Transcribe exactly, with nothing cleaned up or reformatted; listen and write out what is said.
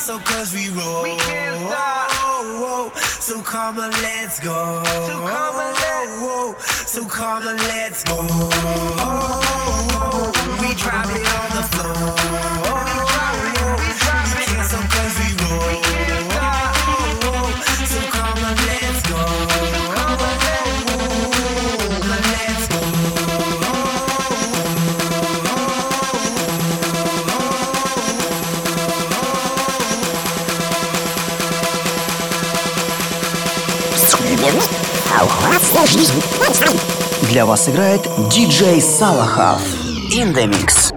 cancel cause we roll. We can't stop. So come on, let's go. So come on, let's, so come on, let's go. We drop it on the floor. We cancel cause we roll. So come on, let's go. Let's go. Для вас играет диджей Салахов. In the Mix.